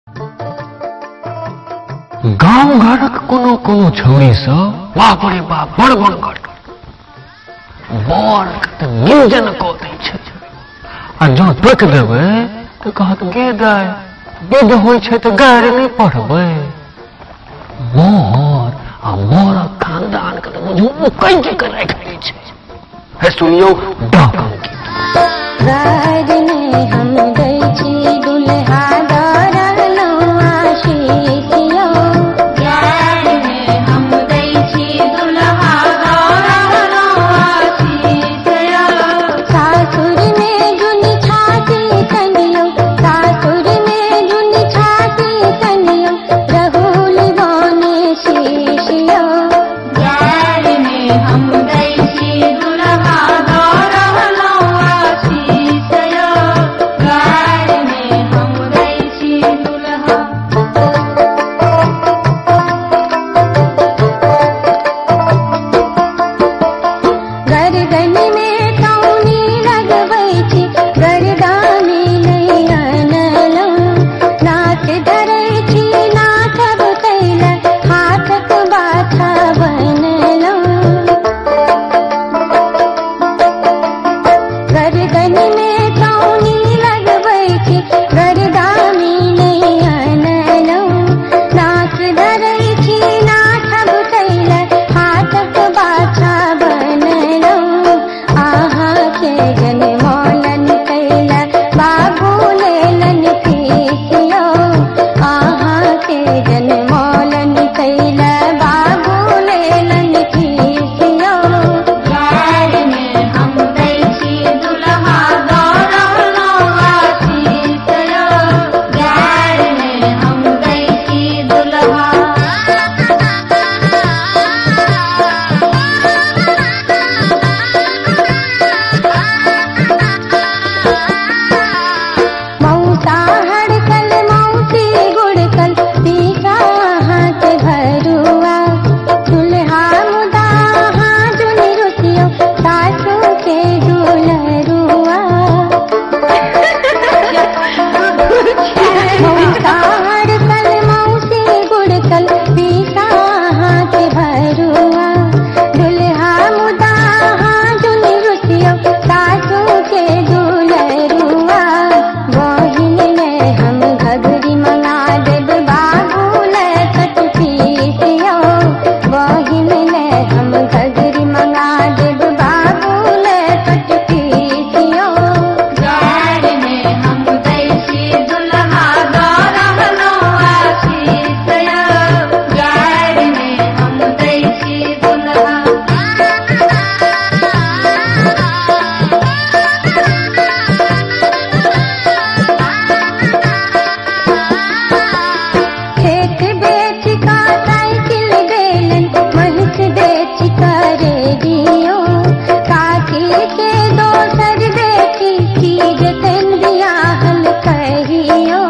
गाँव घरक कोनो कोनो छौरी सब बाप रे बाप बड़ बनकर बर के गिंजन कऽ दै छै आ जँ टोकि देबै तऽ कहत गे दाय विध होइ छै तऽ गारि नहि पढ़बै। मोर आ मोरक खानदान के तऽ बुझू उकैज के राखि लै छै। हे सुनियौ डाक अंकित। गारि ने हम दै छी दुल्हा दरलहुँ आशीष यौ। गारि ने हम दै छी दुल्हा दरलहुँ आशीष यौ। सासुर में जुनी छाती कनियो, सासुर में जुनी छाती कनियो, रहुल बने शीश यौ। गारि ने हम दै छी दुल्हा दरलहुँ आशीष यौ। गारि ने हम दै छी दुल्हा। गर्दन में टौनी लगबै छी, गर्दानी नहि अनलहुँ। नाक धरै छी नाथब कैला, हाथक बाछा बनलहुँ। गर्दन में टौनी लगबै छी, गर्दानी नहि अनलहुँ। नाक धरै छी नाथब कैला, हाथक बाछा बनलहुँ। अहाँ के जनमौलन कैला, बाबू लेलन फीस यौ। अहाँ के जनमौलन कैला, बाबू लेलन फीस यौ। गारि ने हम दै छी दुल्हा दरलहुँ आशीष यौ। गारि ने हम दै छी दुल्हा। मौसा हड़कल मौसी गुड़कल, पीसा हाथ भरुआ। दुल्हा मुदा जुनी रुसियो, सासू के दुलरुआ। मौसा हड़कल मौसी गुड़कल, पीसा हाथ भरुआ। दुल्हा मुदा जुनी रुसियो, सासू के दुलरुआ। बहिन ने हम घघरी मंगा देब, बाबू ने कटपीस यौ। बहिन ने हम घघरी मंगा देब, बाबू ने कटपीस यौ। गारि ने हम दै छी दुल्हा दरलहुँ आशीष यौ। गारि ने हम दै छी दुल्हा। खेत बेच का साइकिल देलन, महिष बेच करे दियो। काकी के दोसर बेटी चीज तन बियाहल कहियो।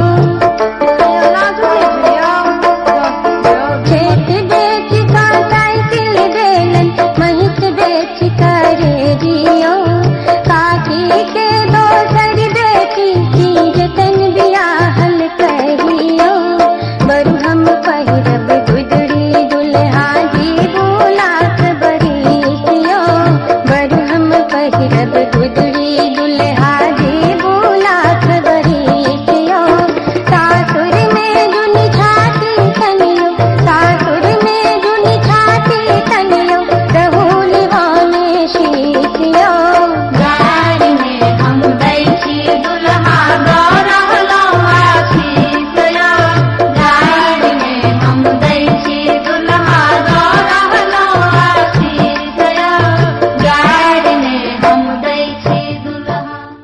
खेत बेच का साइकिल देलन, महिष बेच करे दियो। काकी के दोसर बेटी चीज तन बियाहल कहियो। बरु हम पहिरब गुदड़ी दुल्हा जीबू लाख बरिस यौ। बरु हम पहिरब गुदड़ी दुल्हा जीबू लाख बरिस यौ। सासुर में जुनी छाती कनियो, सासुर में जुनी छाती कनियो, रहुल बने शीश यौ। गारि ने हम दै छी दुल्हा दरलहुँ आशीष यौ। गारि ने हम दै छी दुल्हा दरलहुँ आशीष यौ। गारि ने हम दै छी दुल्हा।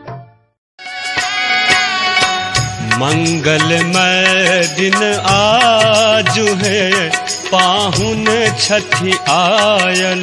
मंगलमय दिन आजु है, पाहुन छठी आयल।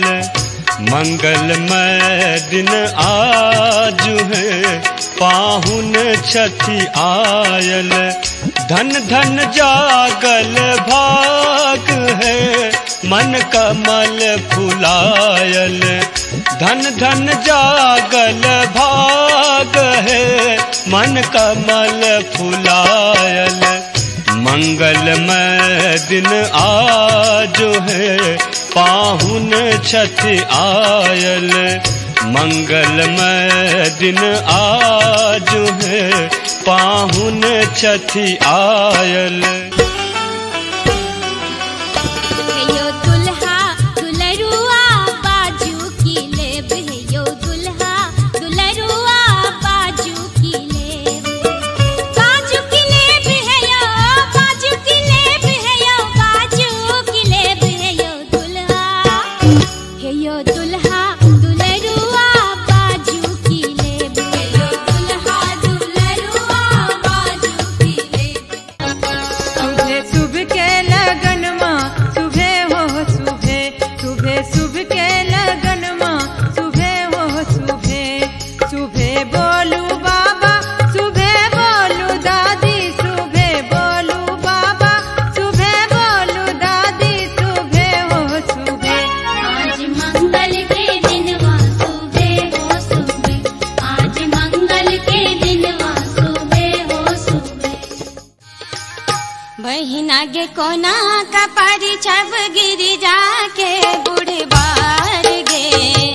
मंगलमय दिन आजु है, पाहुन छठी आयल। धन धन जागल भाग है, मन कमल फुलायल। धन धन जागल भाग है, मन कमल फुलायल। मंगलमय दिन आज है पाहुन छठी आयल। मंगलमय दिन आज है पाहुन छठी आयल। यो दुल्हा दुलरुआ बाजू की लेब है, यो दुल्हा दुलरुआ बाजू की लेब। बाजू की लेब है यो, बाजू की लेब है यो, बाजू की लेब है यो दुल्हा है, यो दुल्हा दुलरुआ बाजू की लेब है, यो दुल्हा दुलरुआ बाजू की लेब। सुबह सुबह के लगन माँ सुबह हो सुबह, सुबह सुबह के लगन माँ सुबह हो सुबह। सुबह बोलू बाबा सुबह बोलू दादी, सुबह बोलू बाबा सुबह बोलू दादी, सुबह हो सुबह। आज मंगल के दिन वा सुबह हो सुबह, आज मंगल के दिन वा सुबह हो सुबह। बहिना गे कोना का पारी छब गिरी जाके बुढ़ बार गे।